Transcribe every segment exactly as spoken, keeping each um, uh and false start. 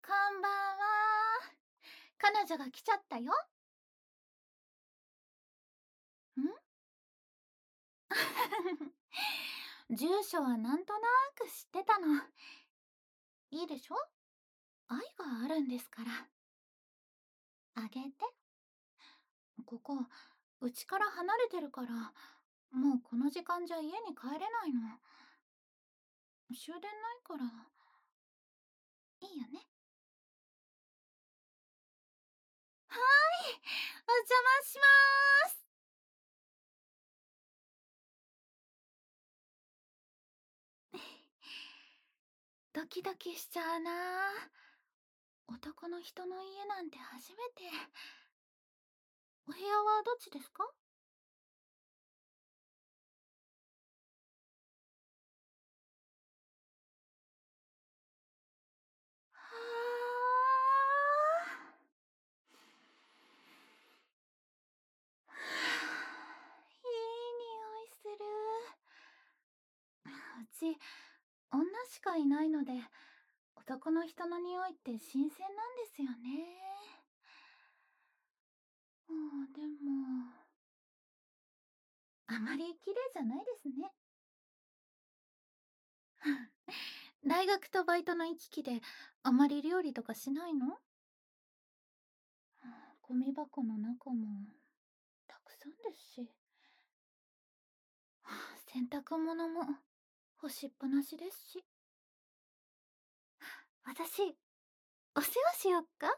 こんばんは。彼女が来ちゃったよ。ん住所はなんとなく知ってたの。いいでしょ？愛があるんですから。あげて。ここ、うちから離れてるから、もうこの時間じゃ家に帰れないの。終電ないから、いいよね。はーい、お邪魔しまーす。ドキドキしちゃうなー。男の人の家なんて初めて。お部屋はどっちですか？はあ。いい匂いする。うち、女しかいないので、男の人の匂いって新鮮なんですよね。うん、でも、あまり綺麗じゃないですね。大学とバイトの行き来で、あまり料理とかしないの？ゴミ箱の中も、たくさんですし。洗濯物も、干しっぱなしですし。私、お世話しよっか？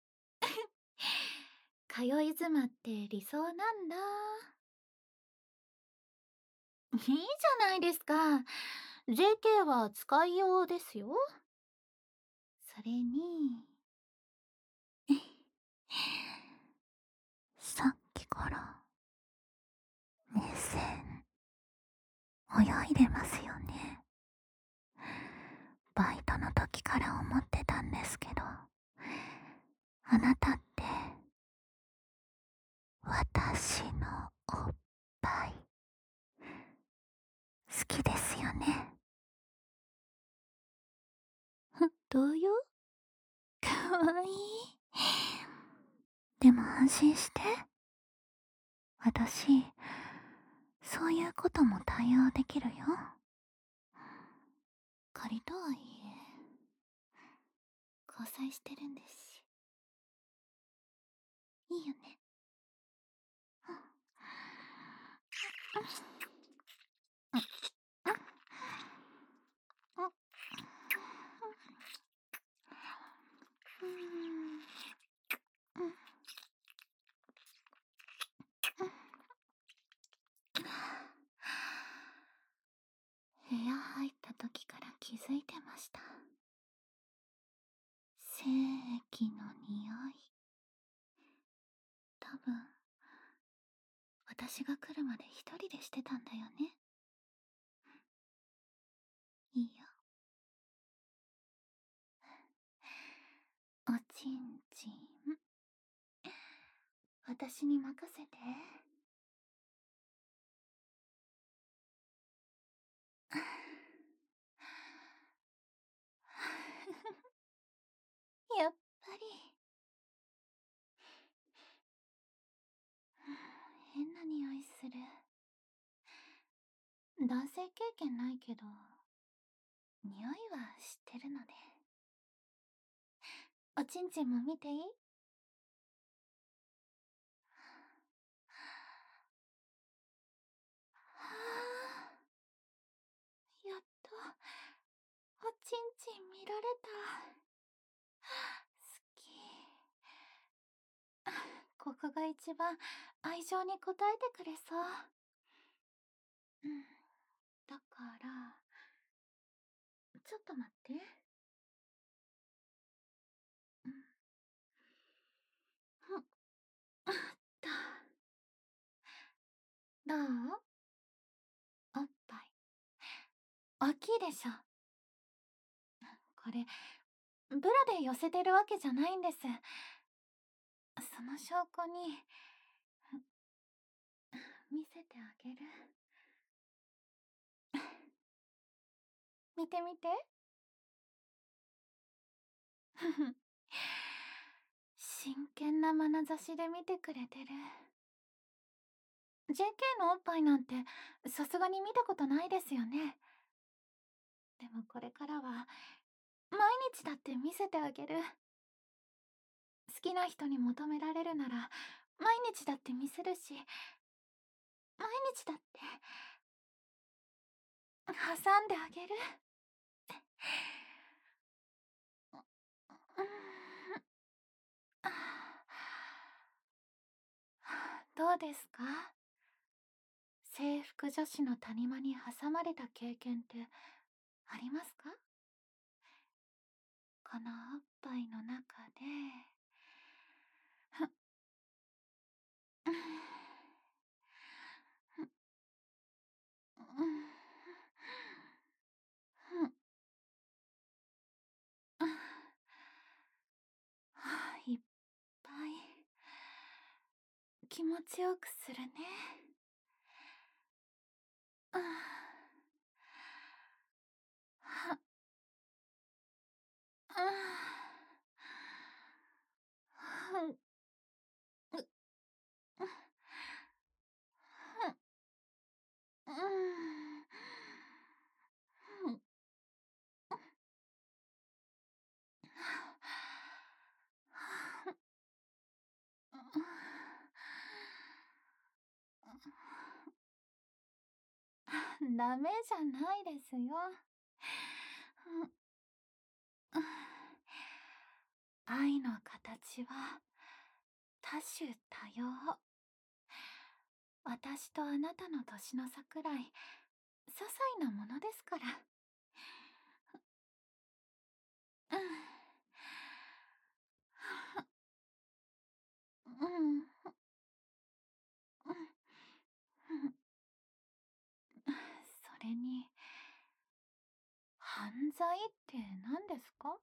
通い妻って理想なんだ。いいじゃないですか。ジェーケー は使いようですよ。それに、さっきから目線泳いでますよね。バイトの時から思ってたんですけど、あなたって私のおっぱい好きですよね。どうよ？かわいい。でも安心して。私、そういうことも対応できるよ。仮とはいえ、交際してるんですし。いいよね。部屋入った時から気づいてました。精液の匂い。多分、私が来るまで一人でしてたんだよね。いいよ。おちんちん。私に任せて。やっぱり。変な匂いする。男性経験ないけど、匂いは知ってるので。おちんちんも見ていい？はあ、やっと、おちんちん見られた。好き。ここが一番愛情に応えてくれそう。うん。だから、ちょっと待って。うん。ふん。あった。どう？おっぱい。大きいでしょ。これ、ブラで寄せてるわけじゃないんです。その証拠に、見せてあげる。見てみて。 真剣な眼差しで見てくれてる。ジェーケー のおっぱいなんてさすがに見たことないですよね。でもこれからは毎日だって見せてあげる。好きな人に求められるなら毎日だって見せるし、毎日だって挟んであげる。どうですか？制服女子の谷間に挟まれた経験ってありますか？このおっぱいの中で、いっぱい気持ちよくするね。ダメじゃないですよ。愛の形は多種多様。私とあなたの年の差くらい些細なものですから。うん、それに犯罪って何ですか？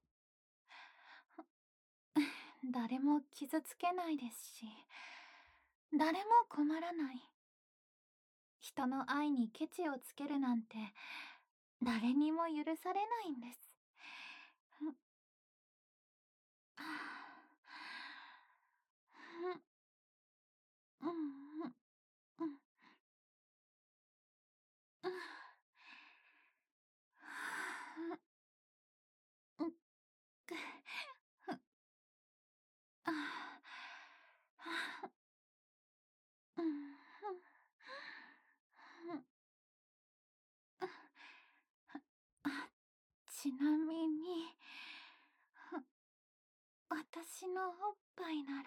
誰も傷つけないですし、誰も困らない。人の愛にケチをつけるなんて誰にも許されないんです。ちなみに私のおっぱいなら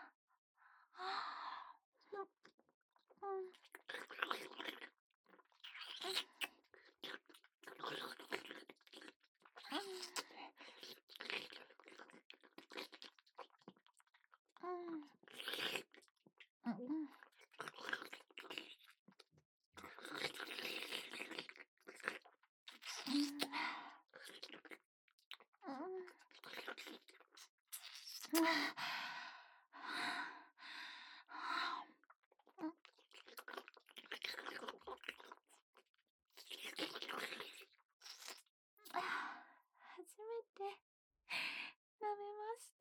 初めて舐めました。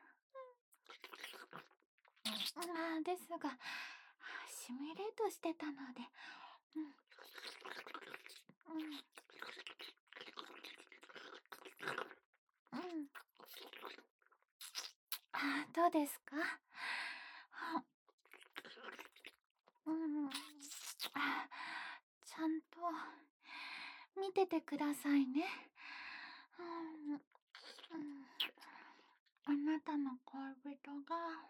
あですがシミュレートしてたので、うんうんうん、あどうですか？うん、あちゃんと見ててくださいね。うんうん、あなたの恋人が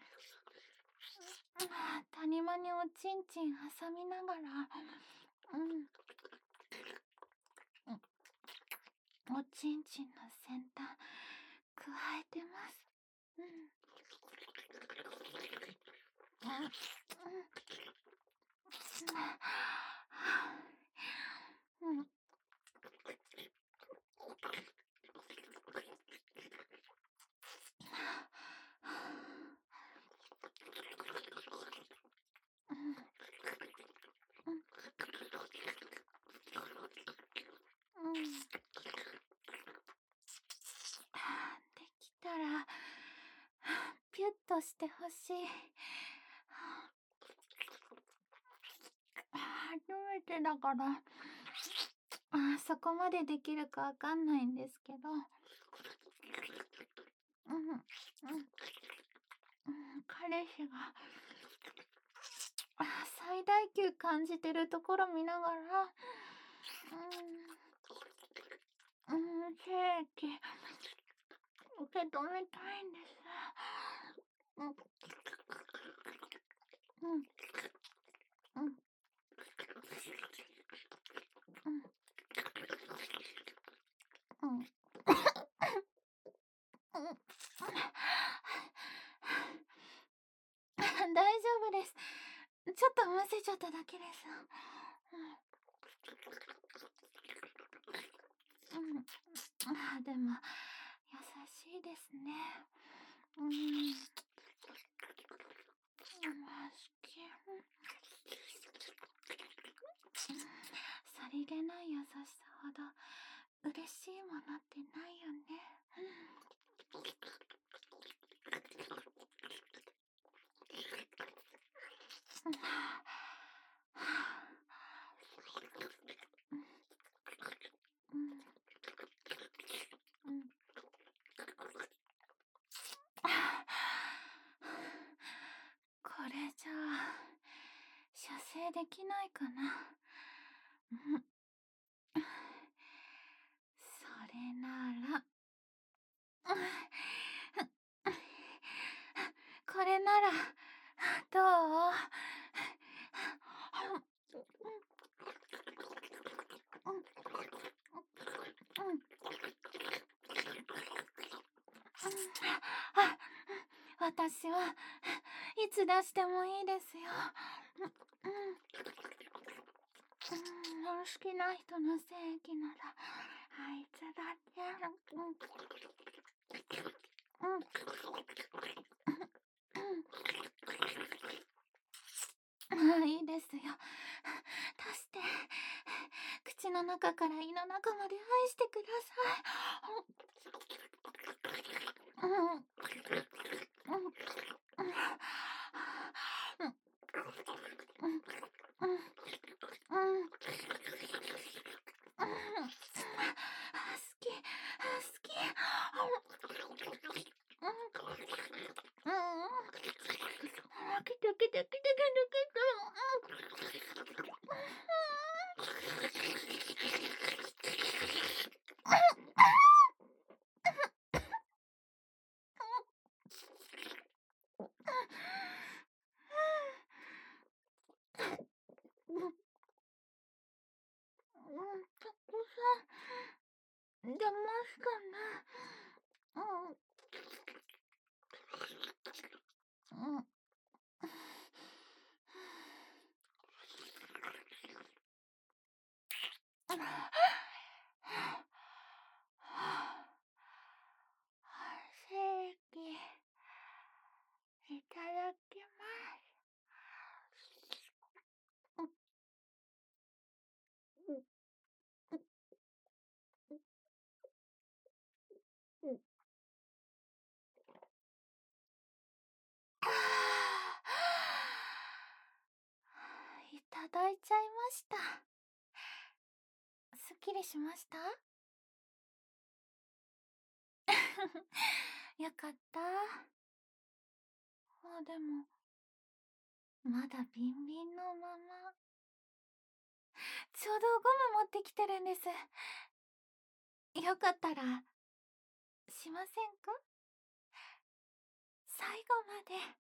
谷間におちんちん挟みながら、うん、おちんちんの先端くわえてます。うん、うん、うん、うん、 としてほしい。初めてだから、あ、そこまでできるかわかんないんですけど。うん、うん、うん、彼氏が、あ、最大級感じてるところ見ながら、うん、うん、ケーキ、受け止めたいんです。うん、うん、うん、うん、うん、うん。大丈夫です。ちょっとむせちゃっただけです。うん、うん、あ、でも優しいですね。うん、うん、好き。さりげない優しさほど嬉しいものってないよね。うん、うん、うん。これじゃあ射精できないかな。うん、それなら、うん、これならどう？うん、うん、うん、あ、私はいつ出してもいいですよ。うん、うん、好きな人の性器ならあいつだって。うん、うん、うん、うん、いいですよ。足して口の中から胃の中まで愛してください。うん、うん、うん、うん、うん、うん、うん、好き、好き。うん、うん、来て来て来て来て来て。うん、うん、たくさん出ますかね。うん、うん。正規いただきます。いただいちゃいました。すっきりしました？よかった。あ、でもまだビンビンのまま。ちょうどゴム持ってきてるんです。よかったらしませんか？最後まで。